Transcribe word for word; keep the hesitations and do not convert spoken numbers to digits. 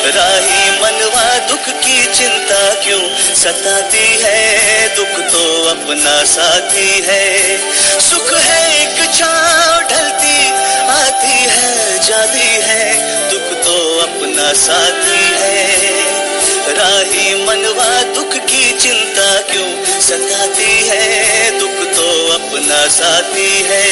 राही मनवा दुख की चिंता क्यों सताती है, दुख तो अपना साथी है। सुख है एक छाँव ढलती आती है जाती है, दुख तो अपना साथी है। राही मनवा दुख की चिंता क्यों सताती है, दुख तो अपना साथी है।